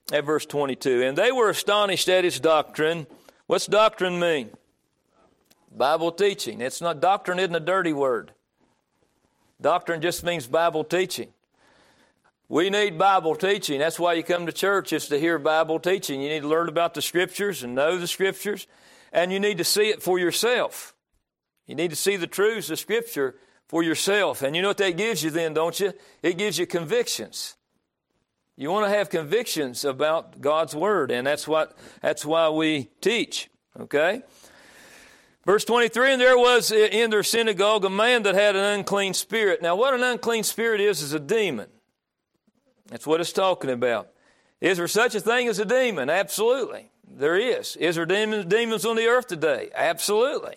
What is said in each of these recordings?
at verse 22. And they were astonished at his doctrine. What's doctrine mean? Bible teaching. It's not, doctrine isn't a dirty word. Doctrine just means Bible teaching. We need Bible teaching. That's why you come to church, is to hear Bible teaching. You need to learn about the Scriptures and know the Scriptures, and you need to see it for yourself. You need to see the truths of Scripture for yourself. And you know what that gives you then, don't you? It gives you convictions. You want to have convictions about God's Word, and that's why we teach, okay? Verse 23, and there was in their synagogue a man that had an unclean spirit. Now, what an unclean spirit is a demon. That's what it's talking about. Is there such a thing as a demon? Absolutely. There is. Is there demons on the earth today? Absolutely.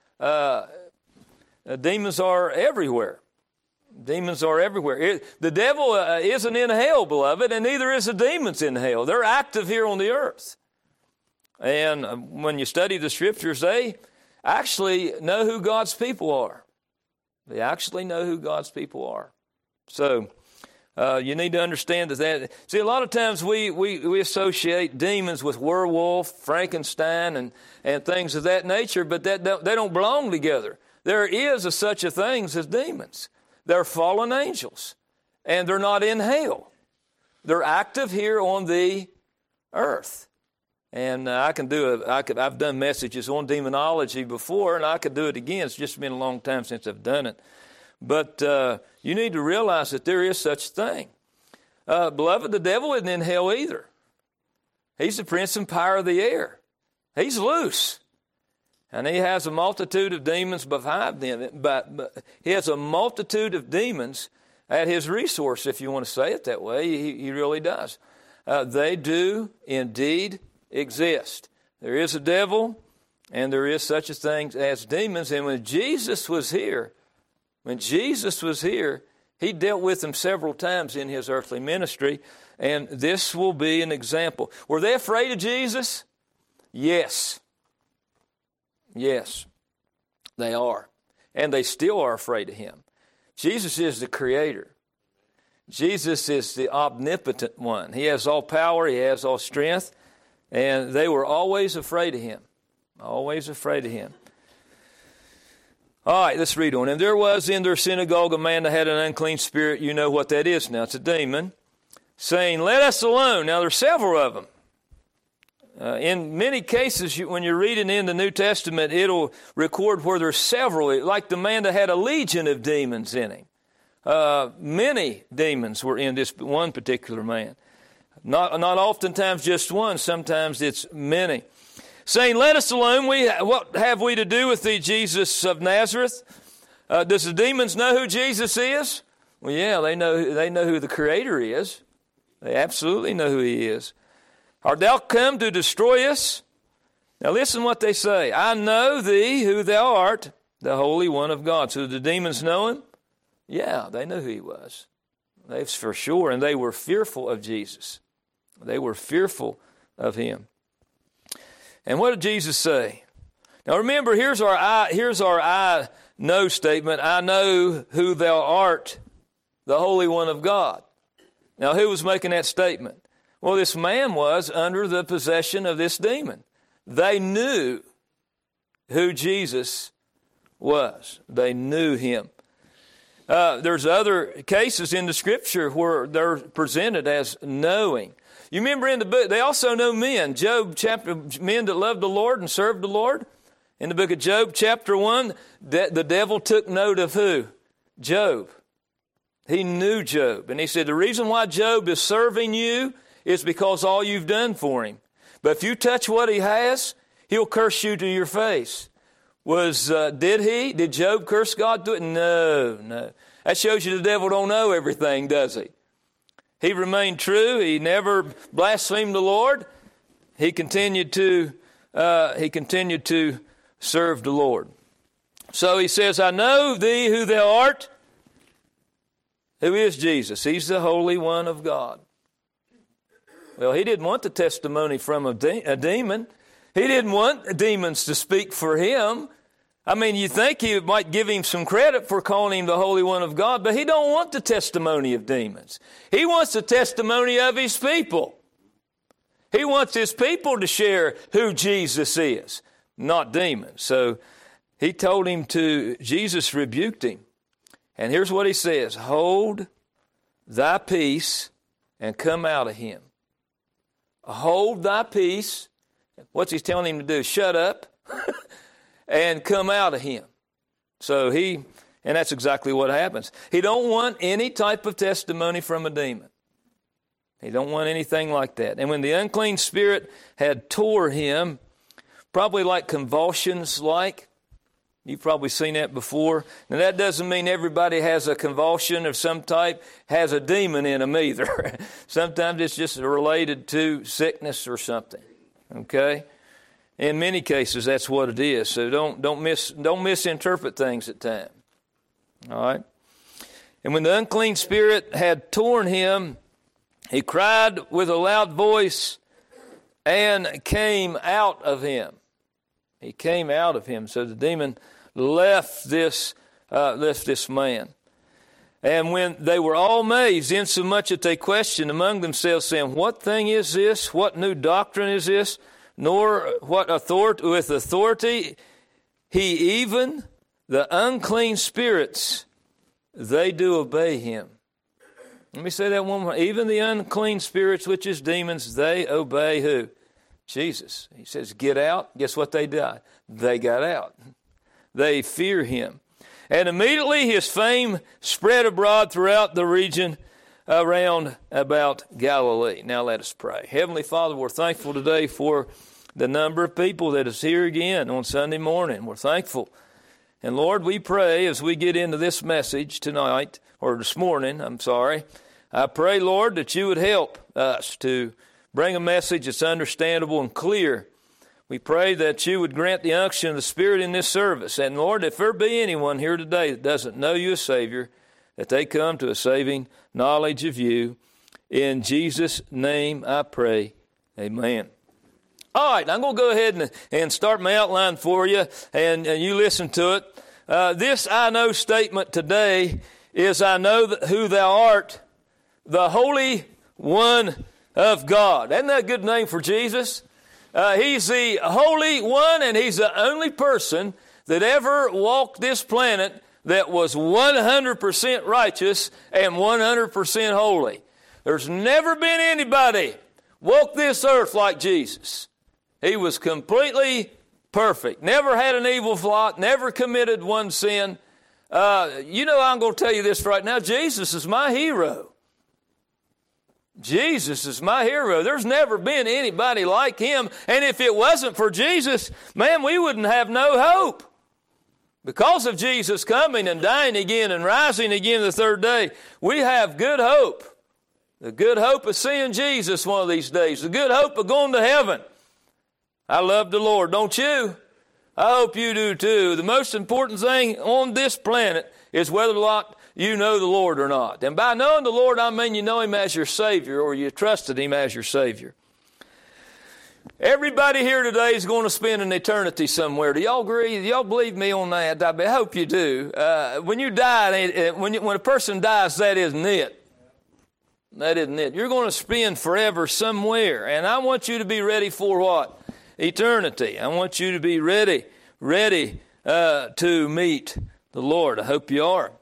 Demons are everywhere. Demons are everywhere. The devil isn't in hell, beloved, and neither is the demons in hell. They're active here on the earth. And when you study the Scriptures, they actually know who God's people are. They actually know who God's people are. So, you need to understand that. See, a lot of times we associate demons with werewolf, Frankenstein, and things of that nature, but they don't belong together. There is such a thing as demons. They're fallen angels, and they're not in hell. They're active here on the earth. And I've done messages on demonology before, and I could do it again. It's just been a long time since I've done it. But you need to realize that there is such a thing. Beloved, the devil isn't in hell either. He's the prince and power of the air. He's loose. And he has a multitude of demons behind him. But he has a multitude of demons at his resource, if you want to say it that way. He really does. They do indeed exist. There is a devil, and there is such a thing as demons. And when Jesus was here, he dealt with them several times in his earthly ministry, and this will be an example. Were they afraid of Jesus? Yes. Yes, they are. And they still are afraid of him. Jesus is the Creator. Jesus is the omnipotent one. He has all power. He has all strength. And they were always afraid of him. Always afraid of him. All right, let's read on. And there was in their synagogue a man that had an unclean spirit. You know what that is now. It's a demon. Saying, let us alone. Now, there's several of them. In many cases, when you're reading in the New Testament, it'll record where there's several. Like the man that had a legion of demons in him. Many demons were in this one particular man. Not oftentimes just one. Sometimes it's many. Saying, let us alone. What have we to do with thee, Jesus of Nazareth? Does the demons know who Jesus is? Well, yeah, they know who the Creator is. They absolutely know who he is. Art thou come to destroy us? Now listen what they say. I know thee, who thou art, the Holy One of God. So the demons know him? Yeah, they knew who he was. That's for sure. And they were fearful of Jesus. They were fearful of him. And what did Jesus say? Now remember, here's our I know statement. I know who thou art, the Holy One of God. Now who was making that statement? Well, this man was under the possession of this demon. They knew who Jesus was. They knew him. There's other cases in the Scripture where they're presented as knowing. You remember in the book, they also know men. Job chapter, men that loved the Lord and served the Lord. In the book of Job chapter 1, the devil took note of who? Job. He knew Job. And he said, the reason why Job is serving you is because all you've done for him. But if you touch what he has, he'll curse you to your face. Did Job curse God to it? No. That shows you the devil don't know everything, does he? He remained true. He never blasphemed the Lord. He continued to serve the Lord. So he says, I know thee who thou art. Who is Jesus? He's the Holy One of God. Well, he didn't want the testimony from a demon. He didn't want demons to speak for him. I mean, you think he might give him some credit for calling him the Holy One of God, but he don't want the testimony of demons. He wants the testimony of his people. He wants his people to share who Jesus is, not demons. So he told him to, Jesus rebuked him. And here's what he says, hold thy peace and come out of him. Hold thy peace. What's he telling him to do? Shut up and come out of him. So and that's exactly what happens. He don't want any type of testimony from a demon. He don't want anything like that. And when the unclean spirit had tore him, probably like convulsions like, you've probably seen that before. Now that doesn't mean everybody has a convulsion of some type, has a demon in them either. Sometimes it's just related to sickness or something. Okay? In many cases, that's what it is. So don't misinterpret things at times. All right? And when the unclean spirit had torn him, he cried with a loud voice and came out of him. He came out of him. So the demon left this man. And when they were all amazed, insomuch that they questioned among themselves, saying, what thing is this? What new doctrine is this? Nor what authority, with authority, he even the unclean spirits, they do obey him. Let me say that one more. Even the unclean spirits, which is demons, they obey who? Jesus. He says, get out. Guess what they did? They got out. They fear him. And immediately his fame spread abroad throughout the region around about Galilee. Now let us pray. Heavenly Father, we're thankful today for the number of people that is here again on Sunday morning. We're thankful. And Lord, we pray as we get into this message tonight, or this morning, I pray, Lord, that you would help us to bring a message that's understandable and clear. We pray that you would grant the unction of the Spirit in this service. And Lord, if there be anyone here today that doesn't know you as Savior, that they come to a saving knowledge of you. In Jesus' name I pray. Amen. All right, I'm going to go ahead and start my outline for you, and you listen to it. This I know statement today is, I know who thou art, the Holy One of God. Isn't that a good name for Jesus? He's the Holy One, and he's the only person that ever walked this planet that was 100% righteous and 100% holy. There's never been anybody walk this earth like Jesus. He was completely perfect, never had an evil thought, never committed one sin. I'm going to tell you this right now. Jesus is my hero. Jesus is my hero. There's never been anybody like him. And if it wasn't for Jesus, man, we wouldn't have no hope. Because of Jesus coming and dying again and rising again the third day, we have good hope. The good hope of seeing Jesus one of these days. The good hope of going to heaven. I love the Lord, don't you? I hope you do too. The most important thing on this planet is whether or not you know the Lord or not. And by knowing the Lord, I mean you know him as your Savior, or you trusted him as your Savior. Everybody here today is going to spend an eternity somewhere. Do y'all agree? Do y'all believe me on that? I hope you do. When you die, when a person dies, that isn't it. That isn't it. You're going to spend forever somewhere. And I want you to be ready for what? Eternity. I want you to be ready to meet the Lord. I hope you are.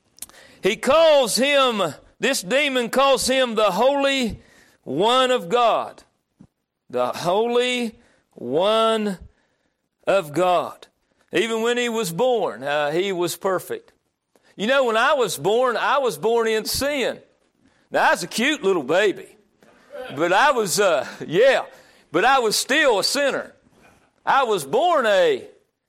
This demon calls him the Holy One of God. The Holy One of God. Even when he was born, he was perfect. You know, when I was born in sin. Now, I was a cute little baby. But I was still a sinner. I was born a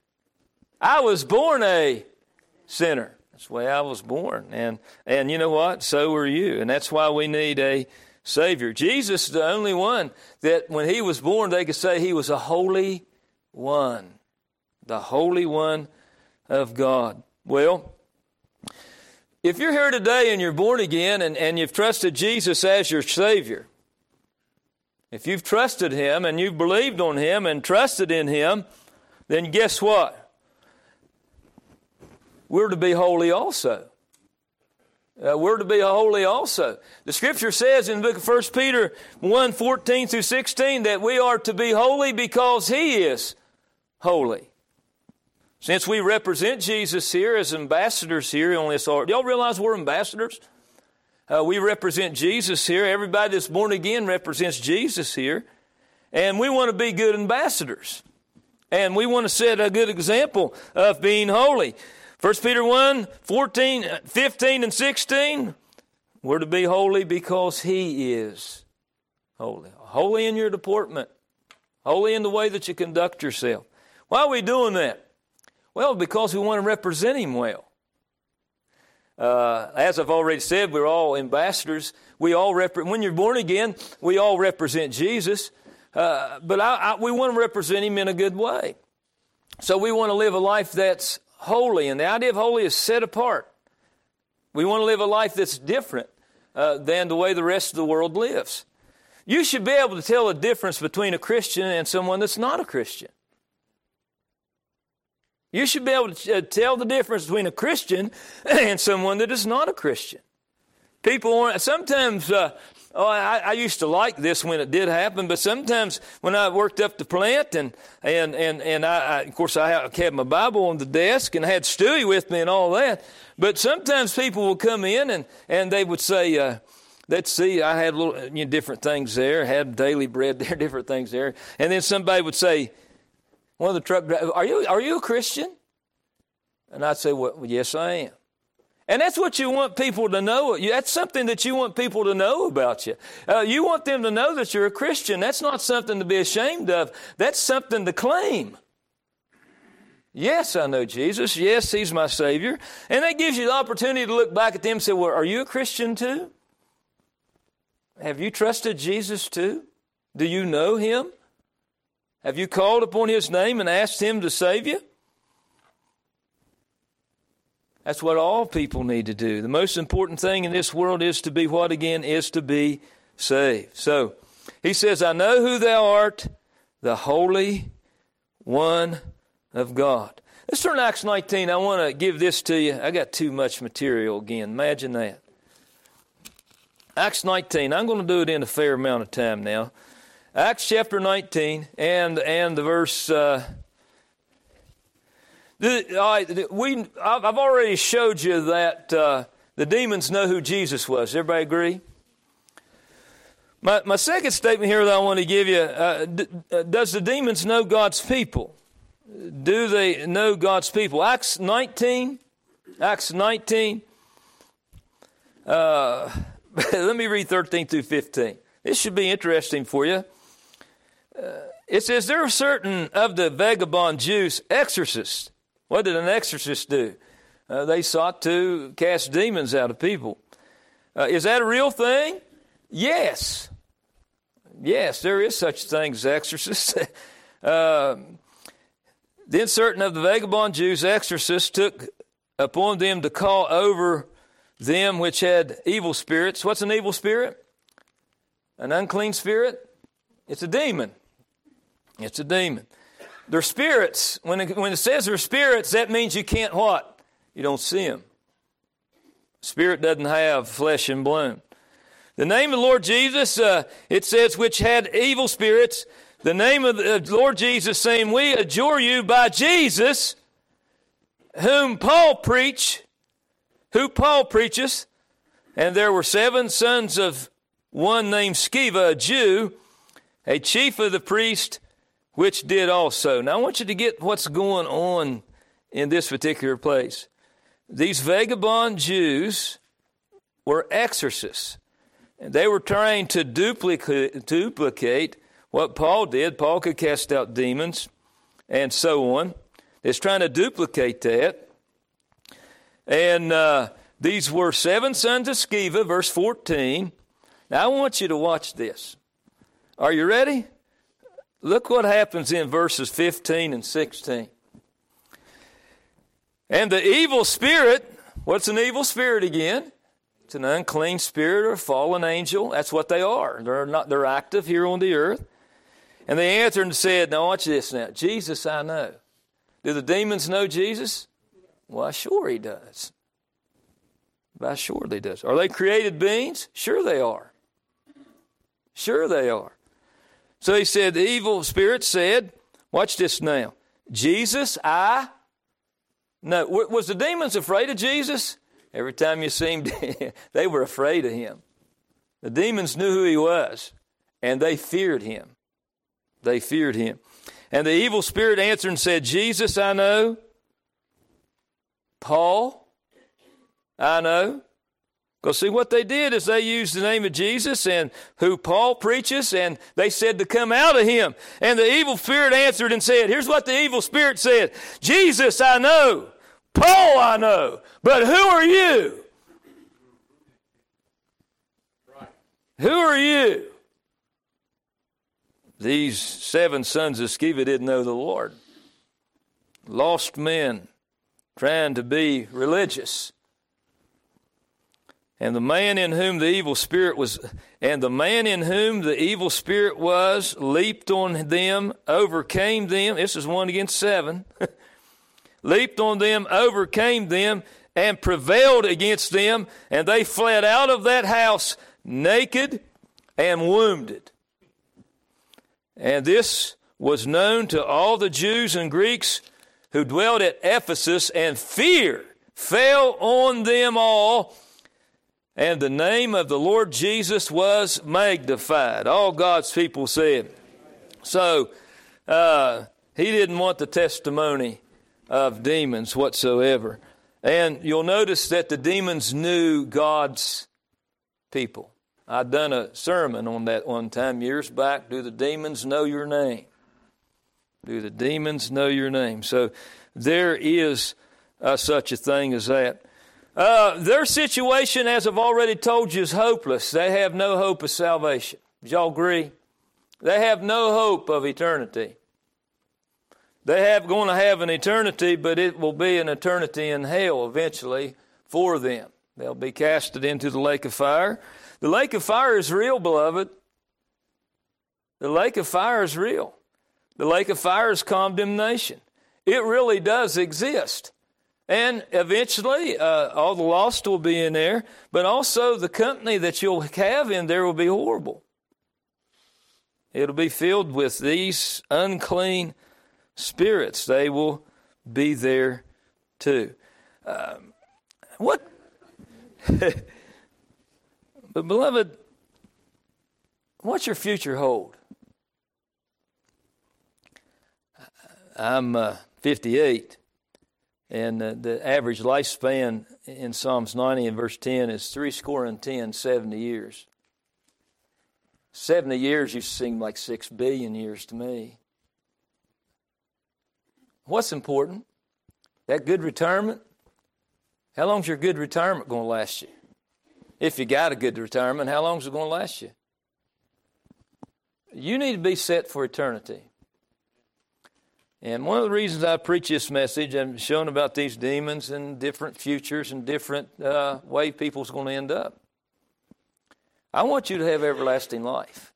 sinner. That's the way I was born. And you know what? So were you. And that's why we need a Savior. Jesus is the only one that when he was born, they could say he was a Holy One. The Holy One of God. Well, if you're here today and you're born again and you've trusted Jesus as your Savior, if you've trusted him and you've believed on him and trusted in him, then guess what? We're to be holy also. We're to be holy also. The Scripture says in the book of 1 Peter 1:14 through 16 that we are to be holy because He is holy. Since we represent Jesus here as ambassadors here on this earth, y'all realize we're ambassadors? We represent Jesus here. Everybody that's born again represents Jesus here. And we want to be good ambassadors. And we want to set a good example of being holy. 1 Peter 1:14, 15, and 16, we're to be holy because He is holy. Holy in your deportment. Holy in the way that you conduct yourself. Why are we doing that? Well, because we want to represent Him well. As I've already said, we're all ambassadors. We all when you're born again, we all represent Jesus. But we want to represent Him in a good way. So we want to live a life that's holy. And the idea of holy is set apart. We want to live a life that's different than the way the rest of the world lives. You should be able to tell the difference between a Christian and someone that's not a Christian. You should be able to tell the difference between a Christian and someone that is not a Christian. People sometimes, I used to like this when it did happen, but sometimes when I worked up the plant and I of course I had my Bible on the desk and I had Stewie with me and all that, but sometimes people would come in and they would say, let's see, I had little different things there, had daily bread there, different things there, and then somebody would say, one of the truck drivers, are you a Christian? And I'd say, well, yes, I am. And that's what you want people to know. That's something that you want people to know about you. You want them to know that you're a Christian. That's not something to be ashamed of. That's something to claim. Yes, I know Jesus. Yes, He's my Savior. And that gives you the opportunity to look back at them and say, well, are you a Christian too? Have you trusted Jesus too? Do you know Him? Have you called upon His name and asked Him to save you? That's what all people need to do. The most important thing in this world is to be what again? Is to be saved. So, he says, I know who thou art, the Holy One of God. Let's turn to Acts 19. I want to give this to you. I got too much material again. Imagine that. Acts 19. I'm going to do it in a fair amount of time now. Acts chapter 19 and the verse... I've already showed you that the demons know who Jesus was. Everybody agree? My second statement here that I want to give you, does the demons know God's people? Do they know God's people? Acts 19. Let me read 13 through 15. This should be interesting for you. It says, there are certain of the vagabond Jews, exorcists. What did an exorcist do? They sought to cast demons out of people. Is that a real thing? Yes. Yes, there is such a thing as exorcists. Then certain of the vagabond Jews, exorcists, took upon them to call over them which had evil spirits. What's an evil spirit? An unclean spirit? It's a demon. It's a demon. They're spirits. When it says they're spirits, that means you can't what? You don't see them. Spirit doesn't have flesh and blood. The name of the Lord Jesus, it says, which had evil spirits, the name of the Lord Jesus, saying, we adjure you by Jesus, who Paul preacheth. And there were 7 sons of one named Sceva, a Jew, a chief of the priest, which did also. Now I want you to get what's going on in this particular place. These vagabond Jews were exorcists. And they were trying to duplicate what Paul did. Paul could cast out demons and so on. It's trying to duplicate that. And these were 7 sons of Sceva, verse 14. Now I want you to watch this. Are you ready? Look what happens in verses 15 and 16. And the evil spirit, what's an evil spirit again? It's an unclean spirit or a fallen angel. That's what they are. They're active here on the earth. And they answered and said, now watch this now. Jesus I know. Do the demons know Jesus? Well, sure He does. By surely does. Are they created beings? Sure they are. Sure they are. So he said, the evil spirit said, watch this now, Jesus, I know. Was the demons afraid of Jesus? Every time you see him, they were afraid of him. The demons knew who he was, and they feared him. They feared him. And the evil spirit answered and said, Jesus, I know. Paul, I know. Because see, what they did is they used the name of Jesus and who Paul preaches, and they said to come out of him. And the evil spirit answered and said, here's what the evil spirit said, Jesus, I know. Paul, I know. But who are you? Right. Who are you? These 7 sons of Sceva didn't know the Lord. Lost men trying to be religious. And the man in whom the evil spirit was, leaped on them, overcame them. This is 1 against 7. Leaped on them, overcame them, and prevailed against them, and they fled out of that house naked and wounded. And this was known to all the Jews and Greeks who dwelt at Ephesus, and fear fell on them all, and the name of the Lord Jesus was magnified. All God's people said. So, he didn't want the testimony of demons whatsoever. And you'll notice that the demons knew God's people. I'd done a sermon on that one time years back. Do the demons know your name? Do the demons know your name? So there is such a thing as that. Their situation, as I've already told you, is hopeless. They have no hope of salvation. Do y'all agree? They have no hope of eternity. They going to have an eternity, but it will be an eternity in hell eventually for them. They'll be casted into the lake of fire. The lake of fire is real, beloved. The lake of fire is real. The lake of fire is condemnation. It really does exist. And eventually, all the lost will be in there, but also the company that you'll have in there will be horrible. It'll be filled with these unclean spirits. They will be there too. But beloved, what's your future hold? I'm 58, and the average lifespan in Psalms 90 and verse 10 is 70 years. 70 years used to seem like 6 billion years to me. What's important? That good retirement? How long's your good retirement going to last you? If you got a good retirement, how long is it going to last you? You need to be set for eternity. And one of the reasons I preach this message, I'm showing about these demons and different futures and different way people's going to end up. I want you to have everlasting life.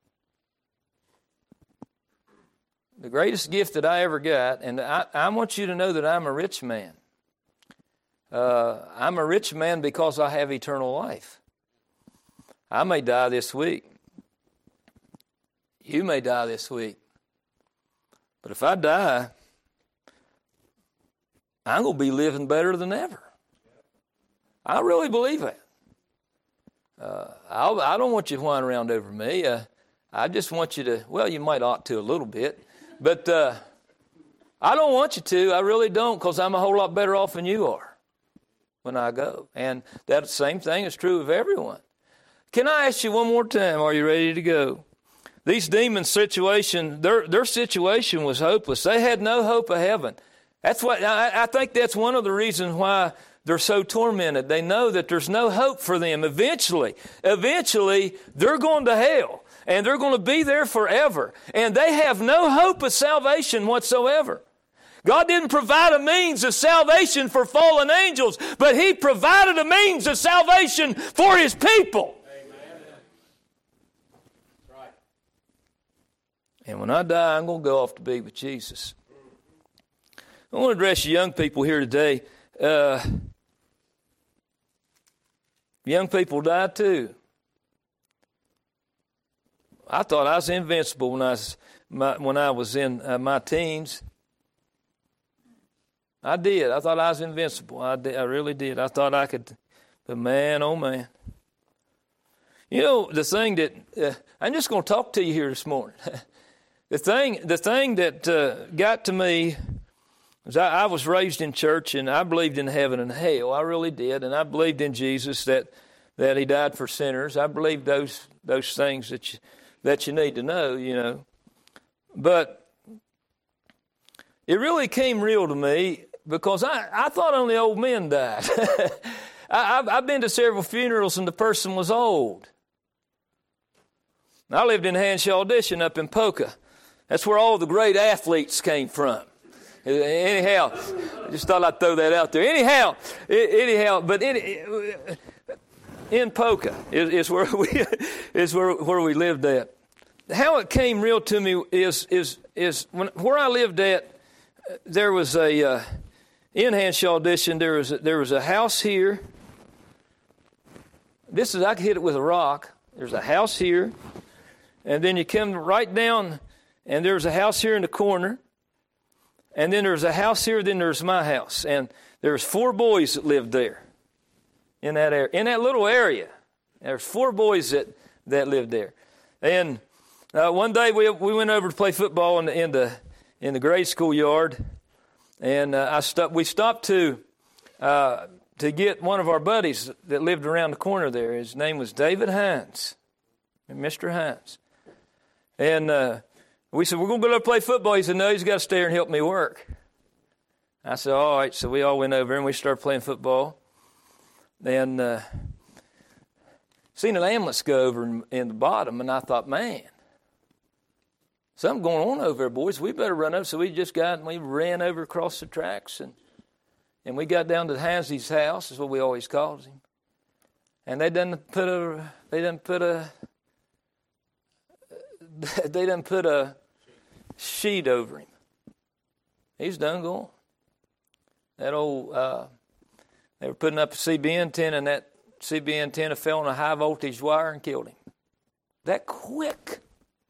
The greatest gift that I ever got, and I want you to know that I'm a rich man. I'm a rich man because I have eternal life. I may die this week. You may die this week. But if I die, I'm going to be living better than ever. I really believe that. I don't want you to whine around over me. I just want you to, well, you might ought to a little bit. But I don't want you to. I really don't, because I'm a whole lot better off than you are when I go. And that same thing is true of everyone. Can I ask you one more time, are you ready to go? These demons' situation, their situation was hopeless. They had no hope of heaven. That's what I think that's one of the reasons why they're so tormented. They know that there's no hope for them. Eventually, they're going to hell, and they're going to be there forever. And they have no hope of salvation whatsoever. God didn't provide a means of salvation for fallen angels, but He provided a means of salvation for His people. And when I die, I'm going to go off to be with Jesus. I want to address you young people here today. Young people die too. I thought I was invincible when I was in my teens. I did. I thought I was invincible. I really did. I thought I could. But man, oh man. You know, the thing that, I'm just going to talk to you here this morning. The thing that got to me was I was raised in church, and I believed in heaven and hell. I really did. And I believed in Jesus, that he died for sinners. I believed those things that you need to know, you know. But it really came real to me because I thought only old men died. I've been to several funerals and the person was old. I lived in Hanshaw Audition up in Poca. That's where all the great athletes came from. Anyhow, I just thought I'd throw that out there. Anyhow, but in Poca is where we lived at. How it came real to me is where I lived at. There was in Hanshaw Audition. There was a house here. I could hit it with a rock. There's a house here, and then you come right down, and there's a house here in the corner, and then there's a house here. Then there's my house, and there's 4 boys that lived there. In that area, in that little area, there's 4 boys that lived there, and one day we went over to play football in the grade school yard, and we stopped to get one of our buddies that lived around the corner there. His name was David Hines, Mr. Hines, and we said, we're going to go to play football. He said, no, he's got to stay here and help me work. I said, all right. So we all went over and we started playing football. And seen an ambulance go over in the bottom, and I thought, man, something going on over there, boys. We better run up. So we ran over across the tracks, and we got down to Hansley's house, is what we always called him. And they done put a sheet over him. He's done gone. That old, they were putting up a CB antenna, and that CB antenna fell on a high voltage wire and killed him. That quick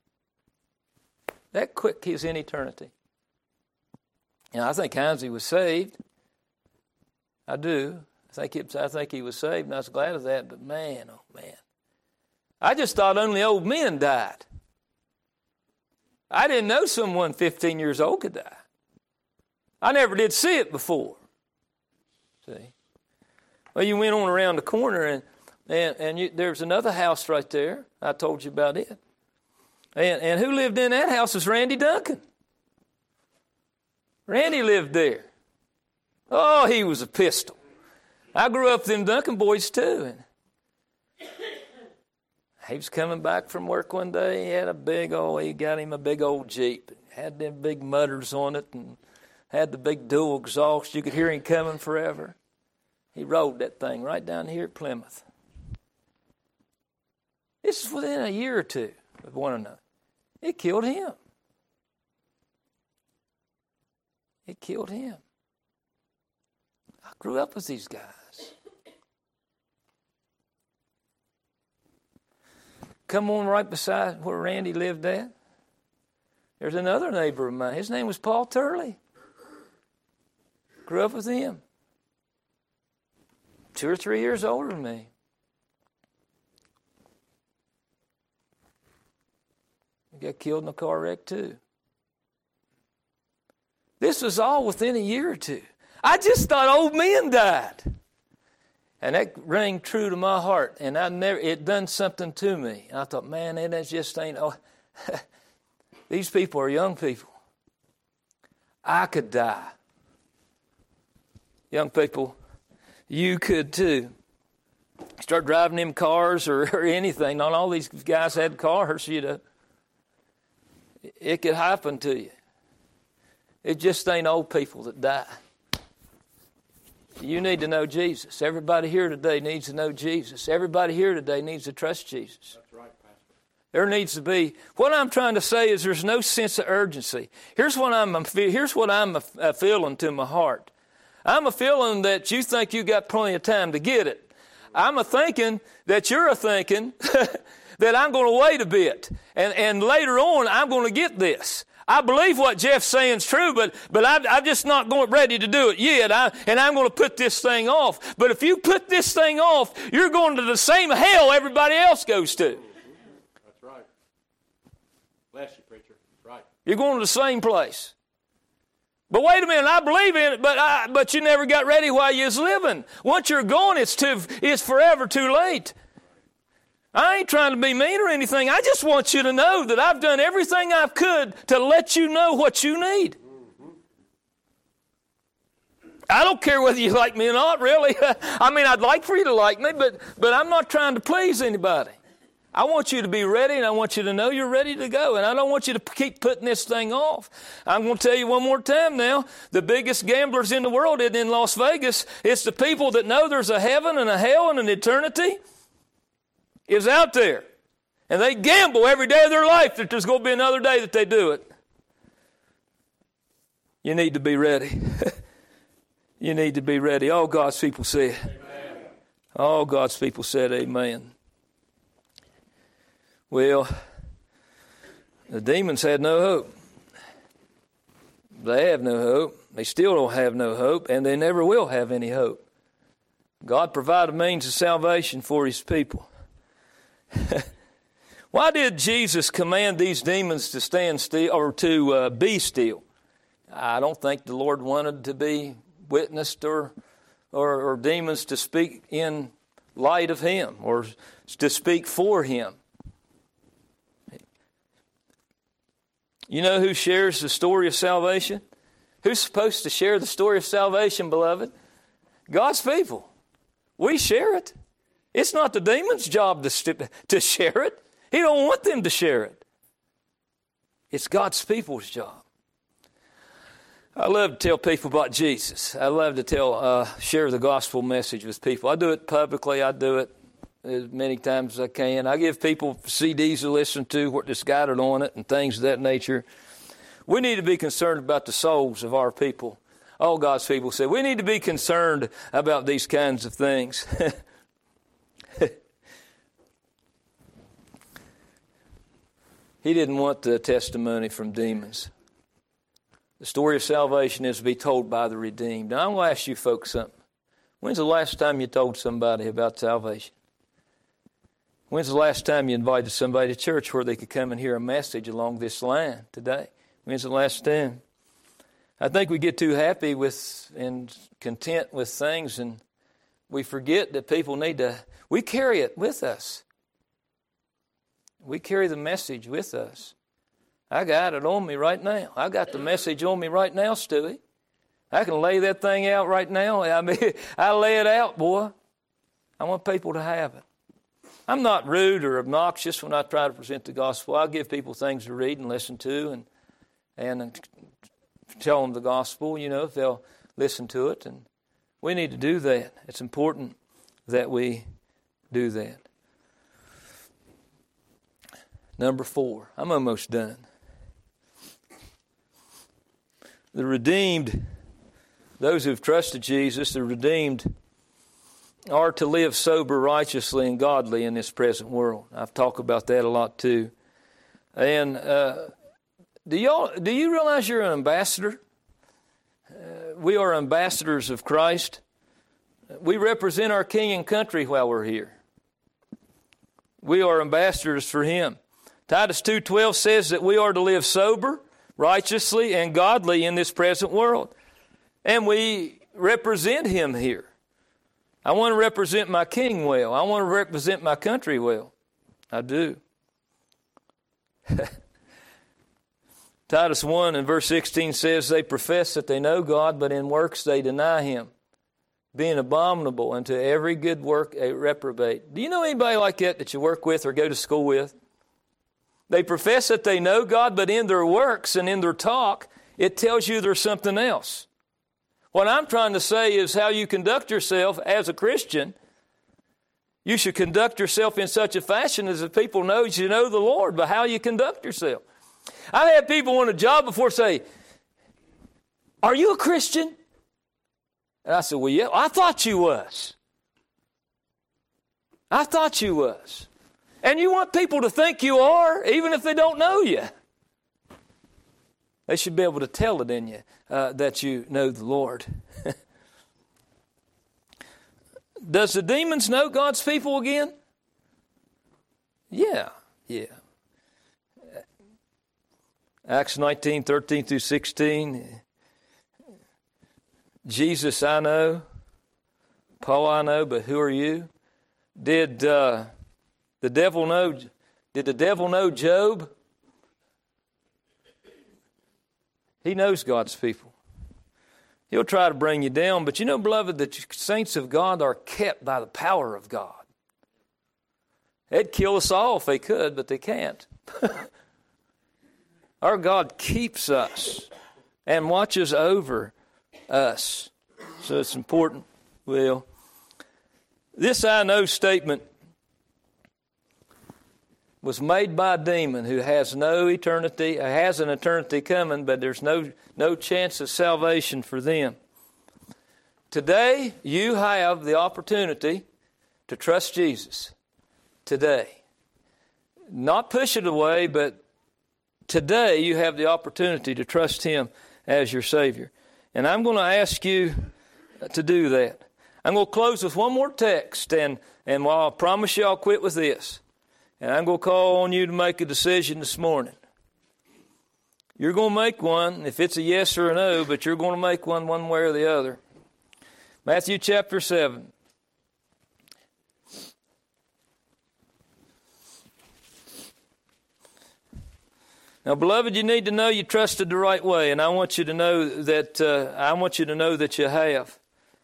is in eternity. And I think Hansley was saved. I do. I think he was saved, and I was glad of that. But man, oh man, I just thought only old men died. I didn't know someone 15 years old could die. I never did see it before. See? Well, you went on around the corner, and there's another house right there. I told you about it. And who lived in that house was Randy Duncan. Randy lived there. Oh, he was a pistol. I grew up with them Duncan boys too. And he was coming back from work one day. He got him a big old Jeep. Had them big mutters on it and had the big dual exhaust. You could hear him coming forever. He rode that thing right down here at Plymouth. This is within a year or two of one another. It killed him. It killed him. I grew up with these guys. Come on right beside where Randy lived at. There's another neighbor of mine. His name was Paul Turley. Grew up with him. 2 or 3 years older than me. He got killed in a car wreck too. This was all within a year or two. I just thought old men died. And that rang true to my heart. And it done something to me. And I thought, man, that just ain't, these people are young people. I could die. Young people, you could too. Start driving them cars or anything. Not all these guys had cars, you know. It could happen to you. It just ain't old people that die. You need to know Jesus. Everybody here today needs to know Jesus. Everybody here today needs to trust Jesus. That's right, Pastor. There needs to be. What I'm trying to say is there's no sense of urgency. Here's what I'm feeling to my heart. I'm a feeling that you think you got plenty of time to get it. I'm a-thinking that you're a-thinking that I'm going to wait a bit. And later on, I'm going to get this. I believe what Jeff's saying is true, but I'm just not ready to do it yet. And I'm going to put this thing off. But if you put this thing off, you're going to the same hell everybody else goes to. That's right. Bless you, preacher. That's right. You're going to the same place. But wait a minute, I believe in it, but you never got ready while you was living. Once you're gone, it's forever too late. I ain't trying to be mean or anything. I just want you to know that I've done everything I could to let you know what you need. I don't care whether you like me or not, really. I mean, I'd like for you to like me, but I'm not trying to please anybody. I want you to be ready, and I want you to know you're ready to go. And I don't want you to keep putting this thing off. I'm going to tell you one more time now, the biggest gamblers in the world isn't in Las Vegas. It's the people that know there's a heaven and a hell and an eternity is out there. And they gamble every day of their life that there's going to be another day that they do it. You need to be ready. You need to be ready. All God's people said. Amen. All God's people said amen. Well, the demons had no hope. They have no hope. They still don't have no hope, and they never will have any hope. God provided a means of salvation for His people. Why did Jesus command these demons to stand still or to be still? I don't think the Lord wanted to be witnessed or demons to speak in light of Him or to speak for Him. You know who shares the story of salvation? Who's supposed to share the story of salvation, beloved? God's people. We share it. It's not the demon's job to share it. He don't want them to share it. It's God's people's job. I love to tell people about Jesus. I love to share the gospel message with people. I do it publicly. I do it as many times as I can. I give people CDs to listen to, what that's got it on it, and things of that nature. We need to be concerned about the souls of our people. All God's people say, we need to be concerned about these kinds of things. He didn't want the testimony from demons. The story of salvation is to be told by the redeemed. Now, I'm going to ask you folks something. When's the last time you told somebody about salvation? When's the last time you invited somebody to church where they could come and hear a message along this line today? When's the last time? I think we get too happy with and content with things, and we forget that people need to, we carry it with us. We carry the message with us. I got it on me right now. I got the message on me right now, Stewie. I can lay that thing out right now. I mean, I lay it out, boy. I want people to have it. I'm not rude or obnoxious when I try to present the gospel. I give people things to read and listen to and tell them the gospel, you know, if they'll listen to it. And we need to do that. It's important that we do that. Number 4. I'm almost done. The redeemed, those who've trusted Jesus, the redeemed are to live sober, righteously, and godly in this present world. I've talked about that a lot too. And do you realize you're an ambassador? We are ambassadors of Christ. We represent our King and country while we're here. We are ambassadors for Him. Titus 2:12 says that we are to live sober, righteously, and godly in this present world. And we represent Him here. I want to represent my King well. I want to represent my country well. I do. Titus 1 and verse 16 says, they profess that they know God, but in works they deny Him, being abominable unto every good work a reprobate. Do you know anybody like that you work with or go to school with? They profess that they know God, but in their works and in their talk, it tells you there's something else. What I'm trying to say is how you conduct yourself as a Christian. You should conduct yourself in such a fashion as if people know you know the Lord by how you conduct yourself. I've had people want a job before say, are you a Christian? And I said, well, yeah, I thought you was. I thought you was. And you want people to think you are, even if they don't know you. They should be able to tell it in you that you know the Lord. Does the demons know God's people again? Yeah. Acts 19, 13 through 16. Jesus I know, Paul I know, but who are you? Did the devil know Job? He knows God's people. He'll try to bring you down, but you know, beloved, the saints of God are kept by the power of God. They'd kill us all if they could, but they can't. Our God keeps us and watches over us. So it's important. Well, this I know statement was made by a demon who has no eternity, has an eternity coming, but there's no chance of salvation for them. Today, you have the opportunity to trust Jesus. Today. Not push it away, but today you have the opportunity to trust Him as your Savior. And I'm going to ask you to do that. I'm going to close with one more text, and while I promise you I'll quit with this. And I'm going to call on you to make a decision this morning. You're going to make one, if it's a yes or a no, but you're going to make one way or the other. Matthew chapter 7. Now, beloved, you need to know you trusted the right way, and I want you to know that you have.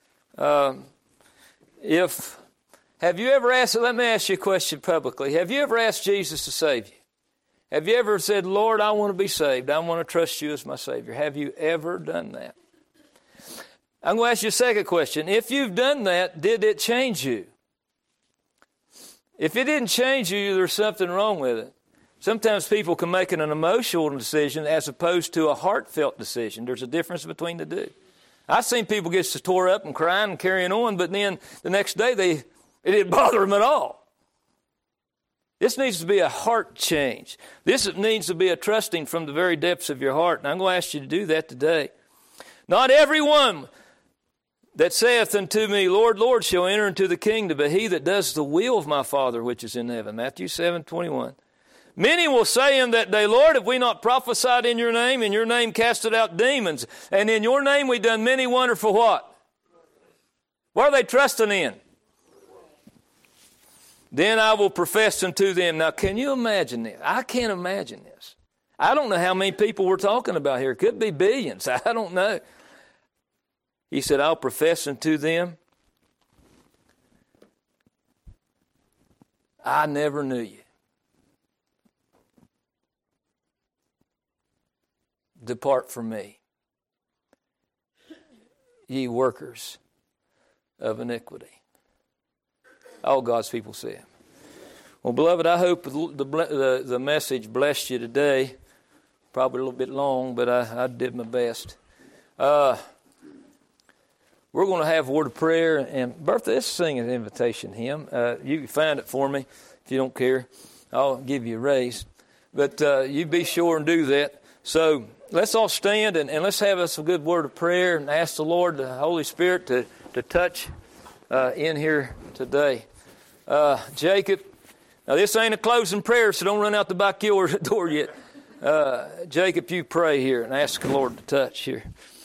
Have you ever asked? Let me ask you a question publicly. Have you ever asked Jesus to save you? Have you ever said, "Lord, I want to be saved. I want to trust you as my Savior"? Have you ever done that? I'm going to ask you a second question. If you've done that, did it change you? If it didn't change you, there's something wrong with it. Sometimes people can make an emotional decision as opposed to a heartfelt decision. There's a difference between the two. I've seen people get tore up and crying and carrying on, but then the next day it didn't bother them at all. This needs to be a heart change. This needs to be a trusting from the very depths of your heart. And I'm going to ask you to do that today. Not everyone that saith unto me, Lord, Lord, shall enter into the kingdom, but he that does the will of my Father which is in heaven. Matthew 7:21. Many will say in that day, Lord, have we not prophesied in your name casted out demons, and in your name we done many wonderful what? What are they trusting in? Then I will profess unto them. Now, can you imagine this? I can't imagine this. I don't know how many people we're talking about here. It could be billions. I don't know. He said, I'll profess unto them, I never knew you. Depart from me, ye workers of iniquity. All God's people say it. Well, beloved, I hope the message blessed you today. Probably a little bit long, but I did my best. We're going to have a word of prayer. And Bertha, let's sing an invitation hymn. You can find it for me if you don't care. I'll give you a raise. But you be sure and do that. So let's all stand and let's have us a good word of prayer and ask the Lord, the Holy Spirit, to touch in here today. Jacob, now this ain't a closing prayer, so don't run out the back door yet. Jacob, you pray here and ask the Lord to touch here.